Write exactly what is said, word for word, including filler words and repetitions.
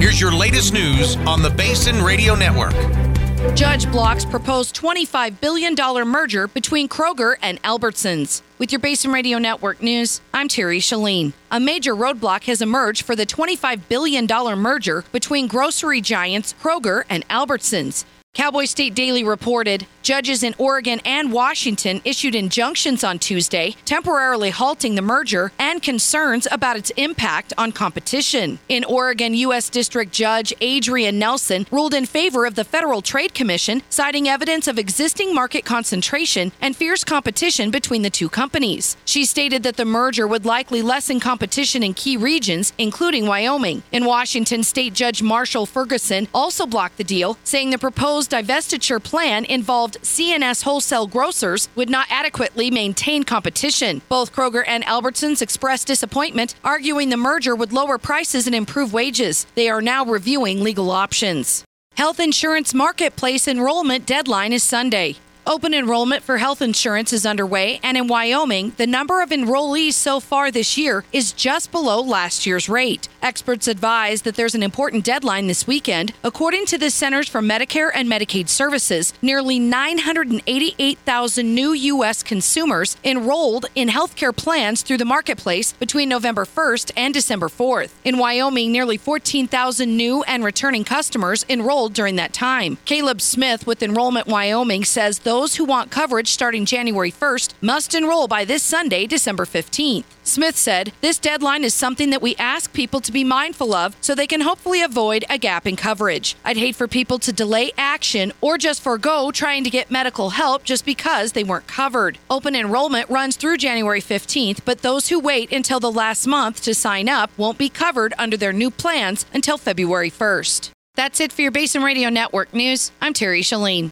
Here's your latest news on the Basin Radio Network. Judge blocks proposed twenty-five billion dollars merger between Kroger and Albertsons. With your Basin Radio Network news, I'm Terry Shalene. A major roadblock has emerged for the twenty-five billion dollars merger between grocery giants Kroger and Albertsons. Cowboy State Daily reported judges in Oregon and Washington issued injunctions on Tuesday, temporarily halting the merger and concerns about its impact on competition. In Oregon, U S District Judge Adrienne Nelson ruled in favor of the Federal Trade Commission, citing evidence of existing market concentration and fierce competition between the two companies. She stated that the merger would likely lessen competition in key regions, including Wyoming. In Washington, State Judge Marshall Ferguson also blocked the deal, saying the proposed divestiture plan involved C and S wholesale grocers would not adequately maintain competition. Both Kroger and Albertsons expressed disappointment, arguing the merger would lower prices and improve wages. They are now reviewing legal options. Health insurance marketplace enrollment deadline is Sunday. Open enrollment for health insurance is underway, and in Wyoming, the number of enrollees so far this year is just below last year's rate. Experts advise that there's an important deadline this weekend. According to the Centers for Medicare and Medicaid Services, nearly nine hundred eighty-eight thousand new U S consumers enrolled in healthcare plans through the marketplace between November first and December fourth. In Wyoming, nearly fourteen thousand new and returning customers enrolled during that time. Caleb Smith with Enrollment Wyoming says those who want coverage starting January first must enroll by this Sunday, December fifteenth. Smith said, "This deadline is something that we ask people to be mindful of so they can hopefully avoid a gap in coverage. I'd hate for people to delay action or just forego trying to get medical help just because they weren't covered." Open enrollment runs through January fifteenth, but those who wait until the last month to sign up won't be covered under their new plans until February first. That's it for your Basin Radio Network news. I'm Terry Shalene.